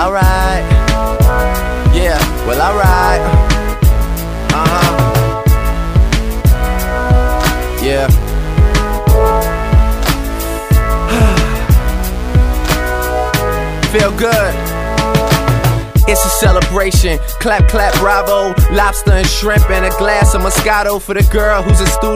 alright. Yeah, well, alright. Yeah. Feel good. It's a celebration. Clap, clap, bravo. Lobster and shrimp and a glass of Moscato for the girl who's a student.